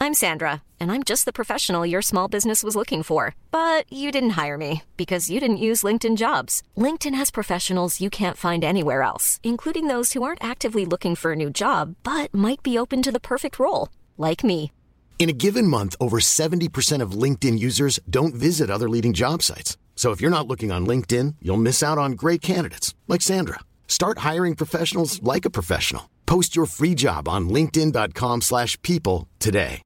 I'm Sandra, and I'm just the professional your small business was looking for. But you didn't hire me because you didn't use LinkedIn Jobs. LinkedIn has professionals you can't find anywhere else, including those who aren't actively looking for a new job, but might be open to the perfect role, like me. In a given month, over 70% of LinkedIn users don't visit other leading job sites. So if you're not looking on LinkedIn, you'll miss out on great candidates like Sandra. Start hiring professionals like a professional. Post your free job on linkedin.com/people today.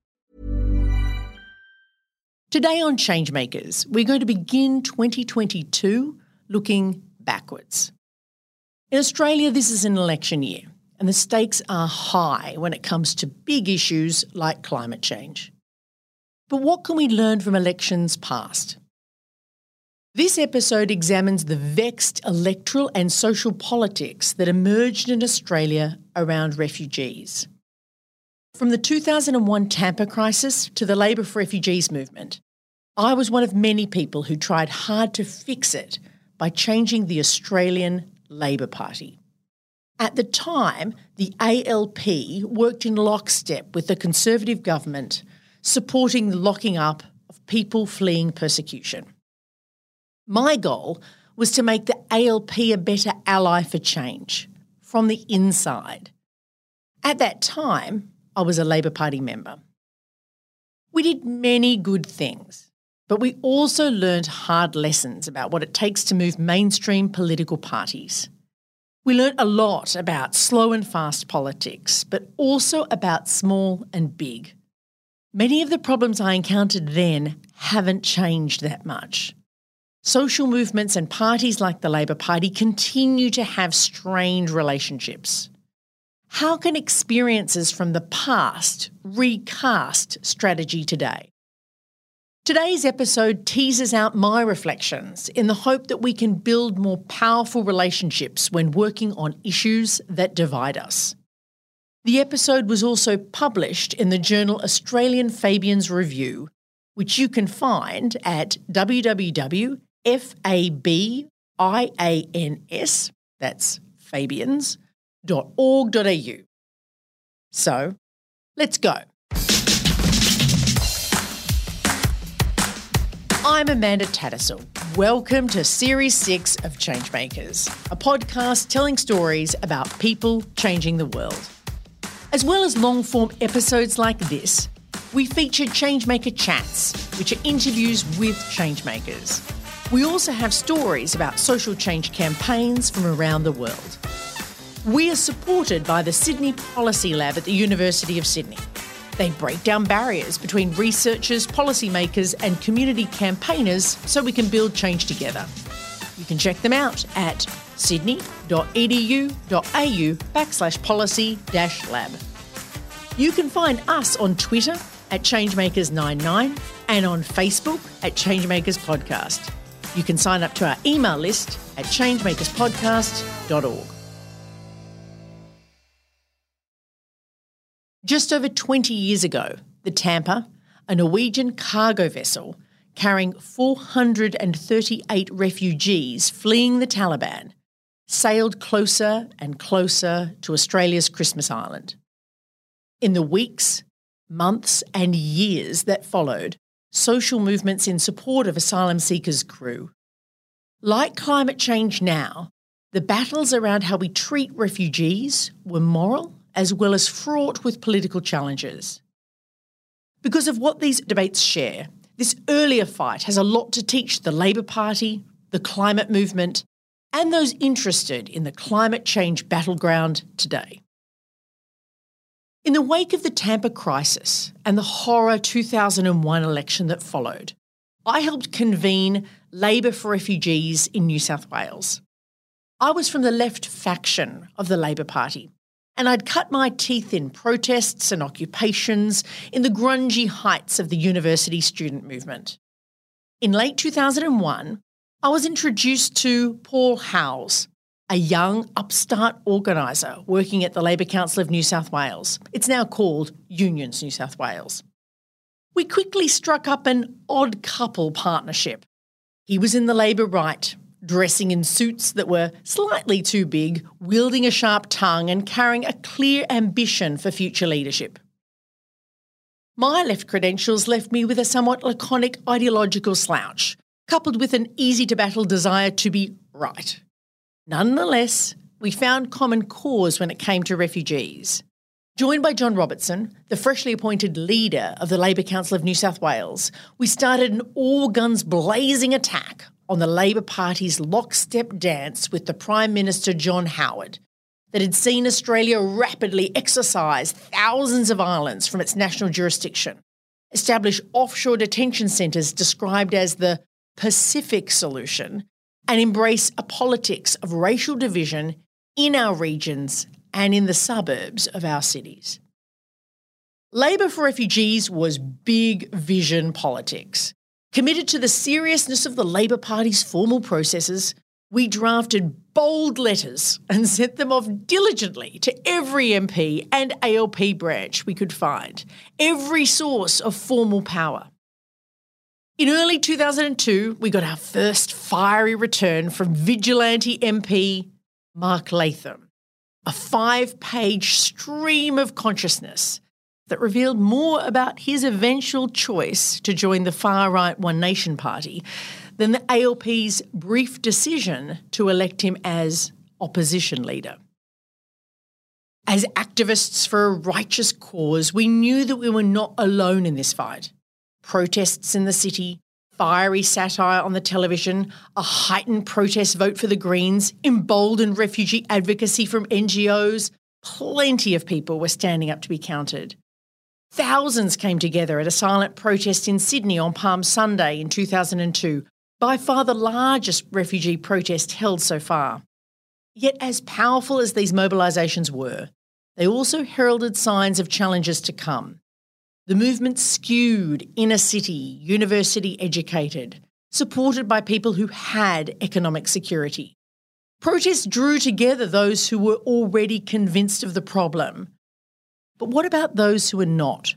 Today on Changemakers, we're going to begin 2022 looking backwards. In Australia, this is an election year, and the stakes are high when it comes to big issues like climate change. But what can we learn from elections past? This episode examines the vexed electoral and social politics that emerged in Australia around refugees. From the 2001 Tampa crisis to the Labour for Refugees movement, I was one of many people who tried hard to fix it by changing the Australian Labor Party. At the time, the ALP worked in lockstep with the Conservative government, supporting the locking up of people fleeing persecution. My goal was to make the ALP a better ally for change, from the inside. At that time, I was a Labor Party member. We did many good things, but we also learned hard lessons about what it takes to move mainstream political parties. We learnt a lot about slow and fast politics, but also about small and big. Many of the problems I encountered then haven't changed that much. Social movements and parties like the Labor Party continue to have strained relationships. How can experiences from the past recast strategy today? Today's episode teases out my reflections in the hope that we can build more powerful relationships when working on issues that divide us. The episode was also published in the journal Australian Fabians Review, which you can find at www.fabians, that's fabians.org.au. So, let's go. I'm Amanda Tattersall. Welcome to Series 6 of Changemakers, a podcast telling stories about people changing the world. As well as long-form episodes like this, we feature Changemaker Chats, which are interviews with changemakers. We also have stories about social change campaigns from around the world. We are supported by the Sydney Policy Lab at the University of Sydney. They break down barriers between researchers, policymakers and community campaigners so we can build change together. You can check them out at sydney.edu.au/policy-lab. You can find us on Twitter at Changemakers99 and on Facebook at Changemakers Podcast. You can sign up to our email list at changemakerspodcast.org. Just over 20 years ago, the Tampa, a Norwegian cargo vessel carrying 438 refugees fleeing the Taliban, sailed closer and closer to Australia's Christmas Island. In the weeks, months and years that followed, social movements in support of asylum seekers grew. Like climate change now, the battles around how we treat refugees were moral as well as fraught with political challenges. Because of what these debates share, this earlier fight has a lot to teach the Labor Party, the climate movement, and those interested in the climate change battleground today. In the wake of the Tampa crisis and the horror 2001 election that followed, I helped convene Labor for Refugees in New South Wales. I was from the left faction of the Labor Party, and I'd cut my teeth in protests and occupations in the grungy heights of the university student movement. In late 2001, I was introduced to Paul Howes, a young upstart organiser working at the Labor Council of New South Wales. It's now called Unions New South Wales. We quickly struck up an odd couple partnership. He was in the Labor right, dressing in suits that were slightly too big, wielding a sharp tongue and carrying a clear ambition for future leadership. My left credentials left me with a somewhat laconic ideological slouch, coupled with an easy-to-battle desire to be right. Nonetheless, we found common cause when it came to refugees. Joined by John Robertson, the freshly appointed leader of the Labor Council of New South Wales, we started an all-guns-blazing attack on the Labor Party's lockstep dance with the Prime Minister John Howard that had seen Australia rapidly exorcise thousands of islands from its national jurisdiction, establish offshore detention centres described as the Pacific solution, and embrace a politics of racial division in our regions and in the suburbs of our cities. Labor for Refugees was big vision politics. Committed to the seriousness of the Labor Party's formal processes, we drafted bold letters and sent them off diligently to every MP and ALP branch we could find, every source of formal power. In early 2002, we got our first fiery return from vigilante MP Mark Latham, a 5-page stream of consciousness that revealed more about his eventual choice to join the far-right One Nation Party than the ALP's brief decision to elect him as opposition leader. As activists for a righteous cause, we knew that we were not alone in this fight. Protests in the city, fiery satire on the television, a heightened protest vote for the Greens, emboldened refugee advocacy from NGOs. Plenty of people were standing up to be counted. Thousands came together at a silent protest in Sydney on Palm Sunday in 2002, by far the largest refugee protest held so far. Yet as powerful as these mobilisations were, they also heralded signs of challenges to come. The movement skewed inner city, university educated, supported by people who had economic security. Protests drew together those who were already convinced of the problem. But what about those who were not?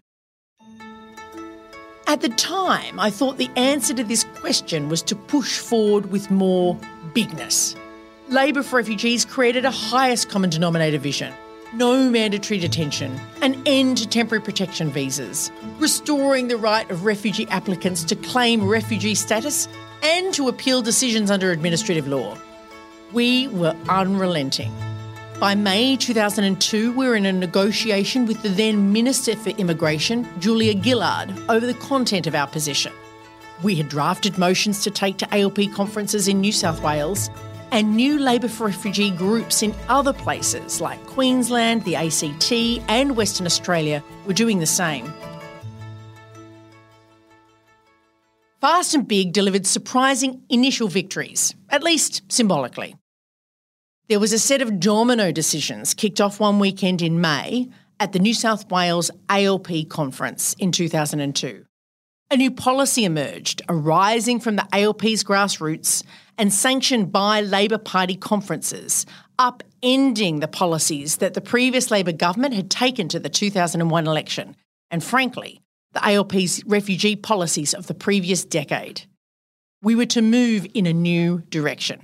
At the time, I thought the answer to this question was to push forward with more bigness. Labor for Refugees created a highest common denominator vision. No mandatory detention, an end to temporary protection visas, restoring the right of refugee applicants to claim refugee status and to appeal decisions under administrative law. We were unrelenting. By May 2002, we were in a negotiation with the then Minister for Immigration, Julia Gillard, over the content of our position. We had drafted motions to take to ALP conferences in New South Wales, and new Labor for Refugee groups in other places like Queensland, the ACT and Western Australia were doing the same. Fast and Big delivered surprising initial victories, at least symbolically. There was a set of domino decisions kicked off one weekend in May at the New South Wales ALP conference in 2002. A new policy emerged, arising from the ALP's grassroots and sanctioned by Labor Party conferences, upending the policies that the previous Labor government had taken to the 2001 election, and frankly, the ALP's refugee policies of the previous decade. We were to move in a new direction.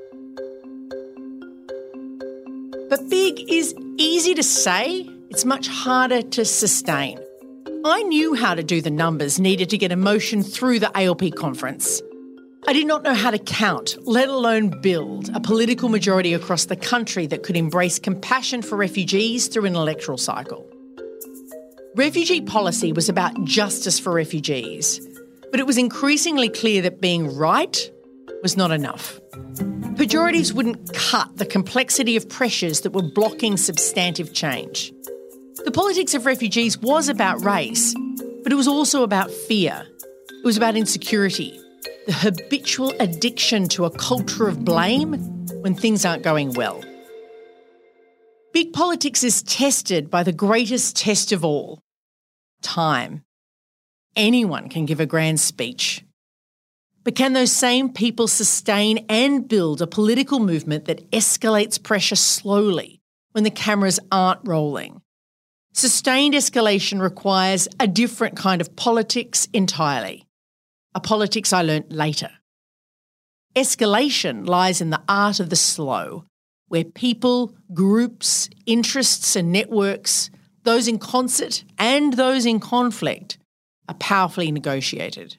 But big is easy to say, it's much harder to sustain. I knew how to do the numbers needed to get a motion through the ALP conference. I did not know how to count, let alone build, a political majority across the country that could embrace compassion for refugees through an electoral cycle. Refugee policy was about justice for refugees, but it was increasingly clear that being right was not enough. Pejoratives wouldn't cut the complexity of pressures that were blocking substantive change. The politics of refugees was about race, but it was also about fear. It was about insecurity, the habitual addiction to a culture of blame when things aren't going well. Big politics is tested by the greatest test of all, time. Anyone can give a grand speech. But can those same people sustain and build a political movement that escalates pressure slowly when the cameras aren't rolling? Sustained escalation requires a different kind of politics entirely, a politics I learnt later. Escalation lies in the art of the slow, where people, groups, interests and networks, those in concert and those in conflict, are powerfully negotiated.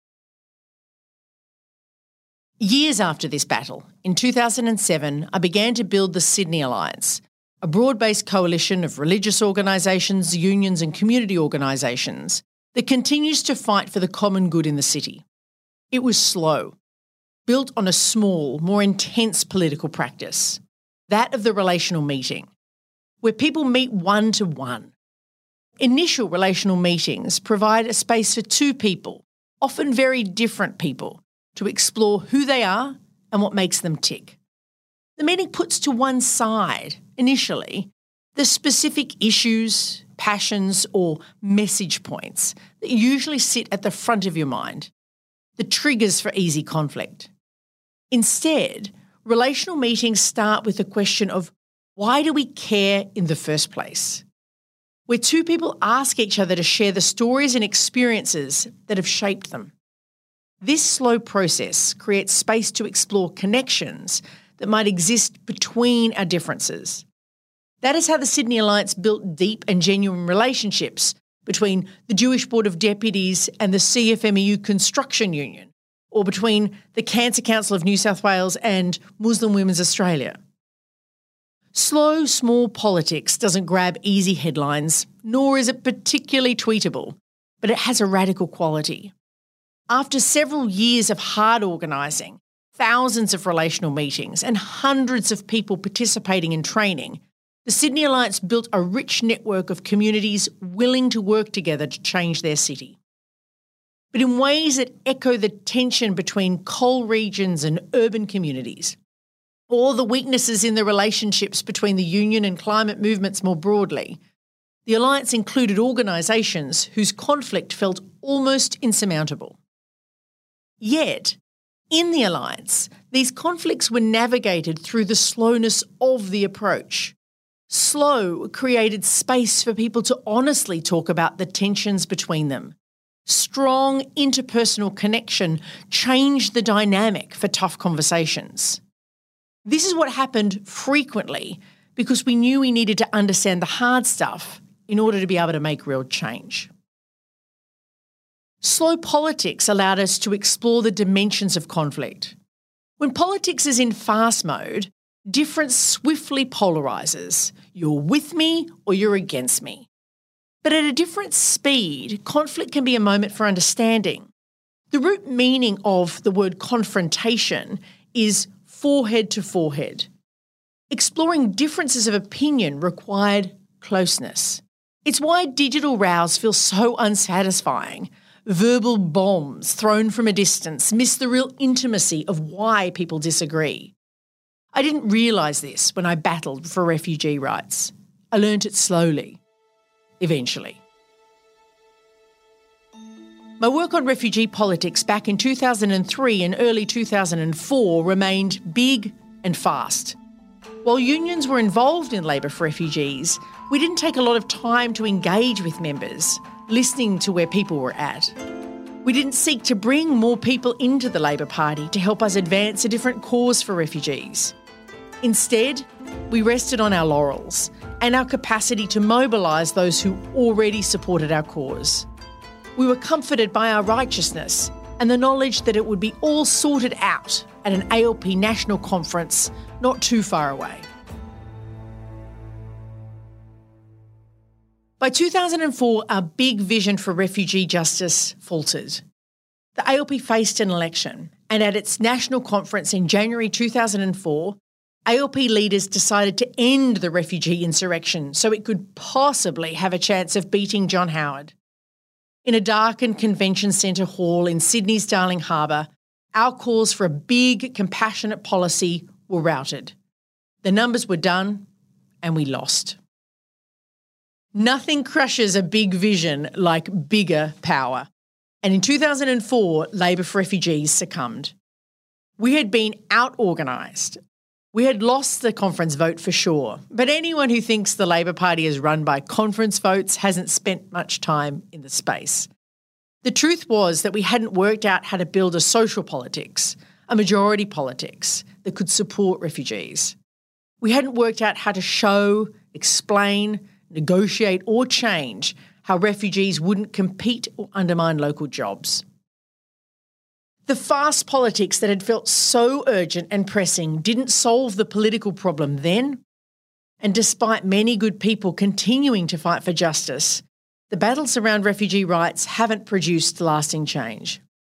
Years after this battle, in 2007, I began to build the Sydney Alliance, a broad-based coalition of religious organisations, unions and community organisations that continues to fight for the common good in the city. It was slow, built on a small, more intense political practice, that of the relational meeting, where people meet one-to-one. Initial relational meetings provide a space for two people, often very different people, to explore who they are and what makes them tick. The meeting puts to one side, initially, the specific issues, passions, or message points that usually sit at the front of your mind, the triggers for easy conflict. Instead, relational meetings start with the question of why do we care in the first place? Where two people ask each other to share the stories and experiences that have shaped them. This slow process creates space to explore connections that might exist between our differences. That is how the Sydney Alliance built deep and genuine relationships between the Jewish Board of Deputies and the CFMEU Construction Union, or between the Cancer Council of New South Wales and Muslim Women's Australia. Slow, small politics doesn't grab easy headlines, nor is it particularly tweetable, but it has a radical quality. After several years of hard organising, thousands of relational meetings and hundreds of people participating in training, the Sydney Alliance built a rich network of communities willing to work together to change their city. But in ways that echo the tension between coal regions and urban communities, or the weaknesses in the relationships between the union and climate movements more broadly, the Alliance included organisations whose conflict felt almost insurmountable. Yet, in the Alliance, these conflicts were navigated through the slowness of the approach. Slow created space for people to honestly talk about the tensions between them. Strong interpersonal connection changed the dynamic for tough conversations. This is what happened frequently because we knew we needed to understand the hard stuff in order to be able to make real change. Slow politics allowed us to explore the dimensions of conflict. When politics is in fast mode, difference swiftly polarises. You're with me or you're against me. But at a different speed, conflict can be a moment for understanding. The root meaning of the word confrontation is forehead to forehead. Exploring differences of opinion required closeness. It's why digital rows feel so unsatisfying. Verbal bombs thrown from a distance miss the real intimacy of why people disagree. I didn't realise this when I battled for refugee rights. I learnt it slowly, eventually. My work on refugee politics back in 2003 and early 2004 remained big and fast. While unions were involved in labour for refugees, we didn't take a lot of time to engage with members, listening to where people were at. We didn't seek to bring more people into the Labor Party to help us advance a different cause for refugees. Instead, we rested on our laurels and our capacity to mobilise those who already supported our cause. We were comforted by our righteousness and the knowledge that it would be all sorted out at an ALP national conference not too far away. By 2004, our big vision for refugee justice faltered. The ALP faced an election, and at its national conference in January 2004, ALP leaders decided to end the refugee insurrection so it could possibly have a chance of beating John Howard. In a darkened convention centre hall in Sydney's Darling Harbour, our calls for a big, compassionate policy were routed. The numbers were done, and we lost. Nothing crushes a big vision like bigger power. And in 2004, Labor for Refugees succumbed. We had been out-organised. We had lost the conference vote for sure, but anyone who thinks the Labor Party is run by conference votes hasn't spent much time in the space. The truth was that we hadn't worked out how to build a social politics, a majority politics that could support refugees. We hadn't worked out how to show, explain, negotiate or change how refugees wouldn't compete or undermine local jobs. The fast politics that had felt so urgent and pressing didn't solve the political problem then, and despite many good people continuing to fight for justice, the battles around refugee rights haven't produced lasting change.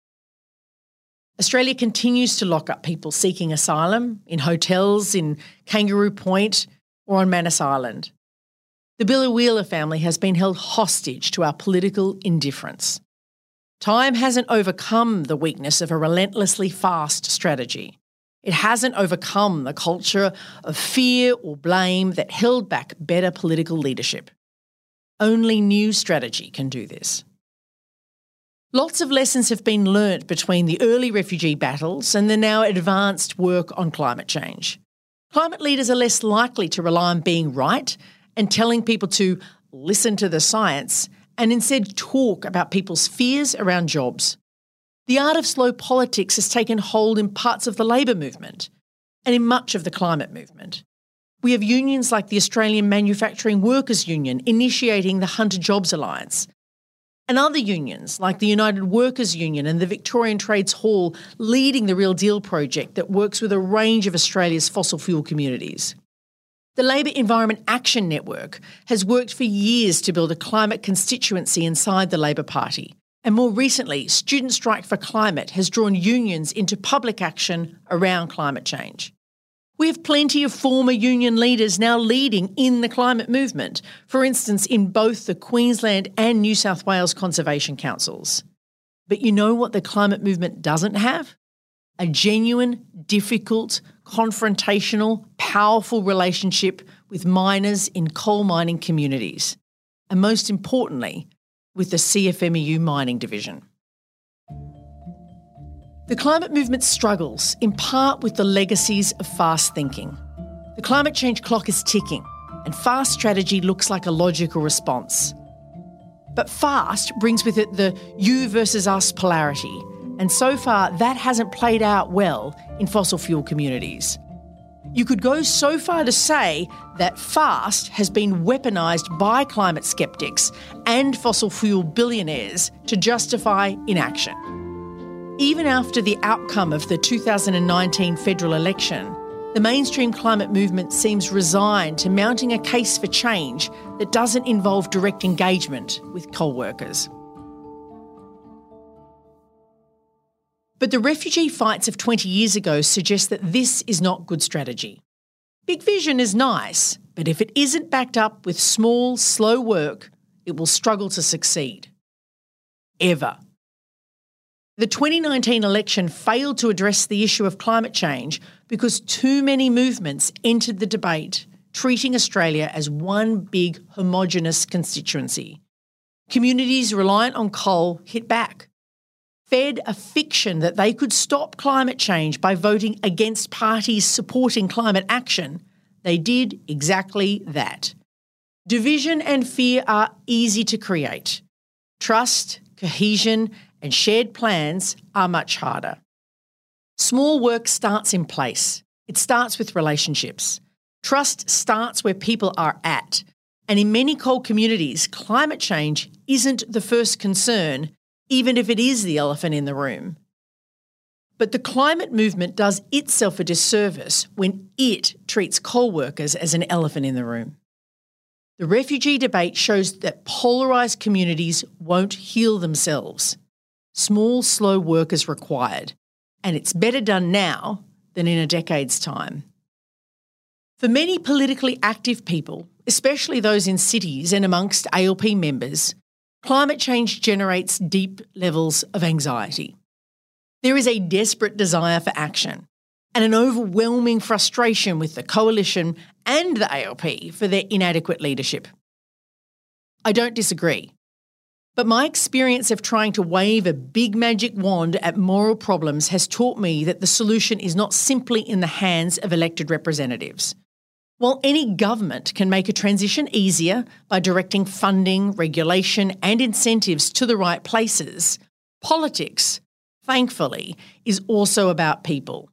Australia continues to lock up people seeking asylum in hotels in Kangaroo Point or on Manus Island. The Biloela family has been held hostage to our political indifference. Time hasn't overcome the weakness of a relentlessly fast strategy. It hasn't overcome the culture of fear or blame that held back better political leadership. Only new strategy can do this. Lots of lessons have been learnt between the early refugee battles and the now advanced work on climate change. Climate leaders are less likely to rely on being right and telling people to listen to the science and instead talk about people's fears around jobs. The art of slow politics has taken hold in parts of the labour movement and in much of the climate movement. We have unions like the Australian Manufacturing Workers Union initiating the Hunter Jobs Alliance, and other unions like the United Workers Union and the Victorian Trades Hall leading the Real Deal project that works with a range of Australia's fossil fuel communities. The Labor Environment Action Network has worked for years to build a climate constituency inside the Labor Party, and more recently, Student Strike for Climate has drawn unions into public action around climate change. We have plenty of former union leaders now leading in the climate movement, for instance in both the Queensland and New South Wales Conservation Councils. But you know what the climate movement doesn't have? A genuine, difficult, confrontational, powerful relationship with miners in coal mining communities, and most importantly, with the CFMEU mining division. The climate movement struggles in part with the legacies of fast thinking. The climate change clock is ticking, and fast strategy looks like a logical response. But fast brings with it the you versus us polarity, and so far that hasn't played out well in fossil fuel communities. You could go so far to say that fast has been weaponised by climate skeptics and fossil fuel billionaires to justify inaction. Even after the outcome of the 2019 federal election, the mainstream climate movement seems resigned to mounting a case for change that doesn't involve direct engagement with coal workers. But the refugee fights of 20 years ago suggest that this is not good strategy. Big vision is nice, but if it isn't backed up with small, slow work, it will struggle to succeed. Ever. The 2019 election failed to address the issue of climate change because too many movements entered the debate, treating Australia as one big homogenous constituency. Communities reliant on coal hit back. Fed a fiction that they could stop climate change by voting against parties supporting climate action, they did exactly that. Division and fear are easy to create. Trust, cohesion, and shared plans are much harder. Small work starts in place. It starts with relationships. Trust starts where people are at. And in many coal communities, climate change isn't the first concern, even if it is the elephant in the room. But the climate movement does itself a disservice when it treats coal workers as an elephant in the room. The refugee debate shows that polarised communities won't heal themselves. Small, slow work is required, and it's better done now than in a decade's time. For many politically active people, especially those in cities and amongst ALP members, climate change generates deep levels of anxiety. There is a desperate desire for action and an overwhelming frustration with the Coalition and the ALP for their inadequate leadership. I don't disagree. But my experience of trying to wave a big magic wand at moral problems has taught me that the solution is not simply in the hands of elected representatives. While any government can make a transition easier by directing funding, regulation and incentives to the right places, politics, thankfully, is also about people.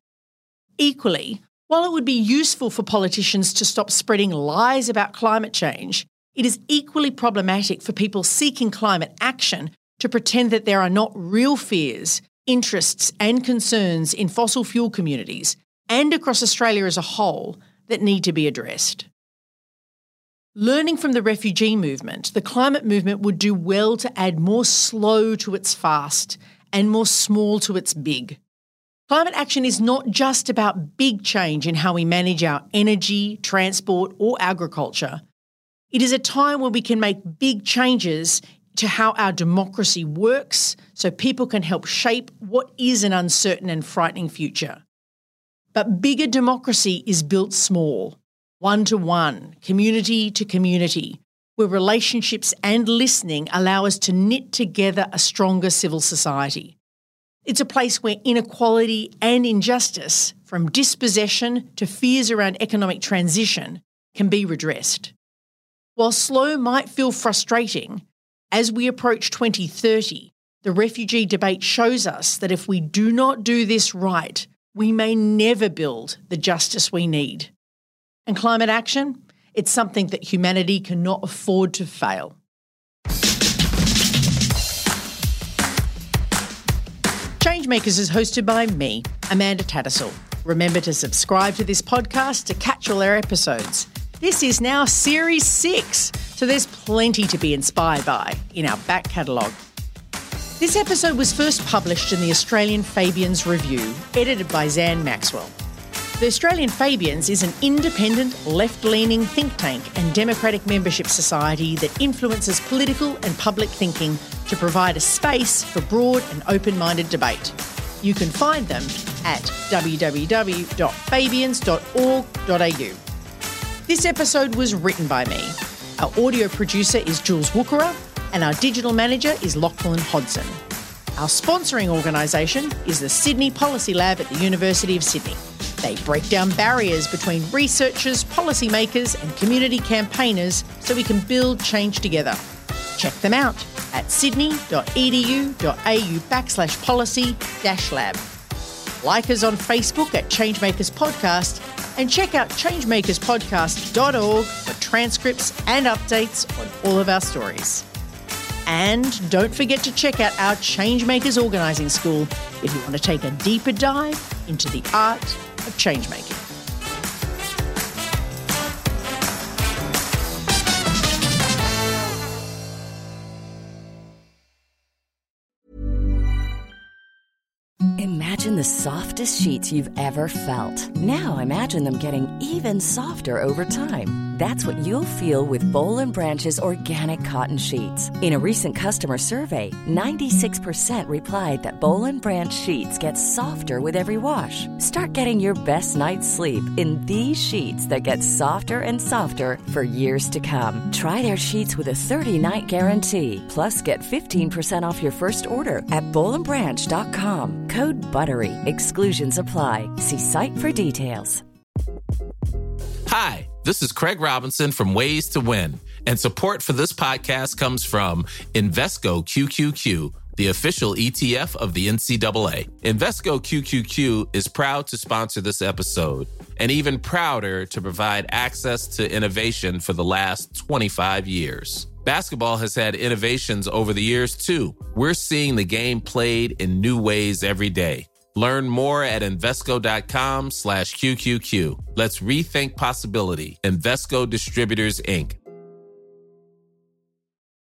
Equally, while it would be useful for politicians to stop spreading lies about climate change, It is equally problematic for people seeking climate action to pretend that there are not real fears, interests and concerns in fossil fuel communities and across Australia as a whole that need to be addressed. Learning from the refugee movement, the climate movement would do well to add more slow to its fast and more small to its big. Climate action is not just about big change in how we manage our energy, transport or agriculture. It is a time when we can make big changes to how our democracy works so people can help shape what is an uncertain and frightening future. But bigger democracy is built small, one-to-one, community to community, where relationships and listening allow us to knit together a stronger civil society. It's a place where inequality and injustice, from dispossession to fears around economic transition, can be redressed. While slow might feel frustrating, as we approach 2030, the refugee debate shows us that if we do not do this right, we may never build the justice we need. And climate action? It's something that humanity cannot afford to fail. Changemakers is hosted by me, Amanda Tattersall. Remember to subscribe to this podcast to catch all our episodes. This is now Series 6, so there's plenty to be inspired by in our back catalogue. This episode was first published in the Australian Fabians Review, edited by Zan Maxwell. The Australian Fabians is an independent, left-leaning think tank and democratic membership society that influences political and public thinking to provide a space for broad and open-minded debate. You can find them at www.fabians.org.au. This episode was written by me. Our audio producer is Jules Wookera, and our digital manager is Lachlan Hodson. Our sponsoring organisation is the Sydney Policy Lab at the University of Sydney. They break down barriers between researchers, policymakers and community campaigners so we can build change together. Check them out at sydney.edu.au/policy-lab. Like us on Facebook at Changemakers Podcast and check out changemakerspodcast.org for transcripts and updates on all of our stories. And don't forget to check out our Changemakers Organising School if you want to take a deeper dive into the art of changemaking. Imagine the softest sheets you've ever felt. Now imagine them getting even softer over time. That's what you'll feel with Boll & Branch's organic cotton sheets. In a recent customer survey, 96% replied that Boll & Branch sheets get softer with every wash. Start getting your best night's sleep in these sheets that get softer and softer for years to come. Try their sheets with a 30-night guarantee. Plus, get 15% off your first order at bollandbranch.com. Code BUTTERY. Exclusions apply. See site for details. Hi, this is Craig Robinson from Ways to Win, and support for this podcast comes from Invesco QQQ, the official ETF of the NCAA. Invesco QQQ is proud to sponsor this episode, and even prouder to provide access to innovation for the last 25 years. Basketball has had innovations over the years, too. We're seeing the game played in new ways every day. Learn more at Invesco.com/QQQ. Let's rethink possibility. Invesco Distributors, Inc.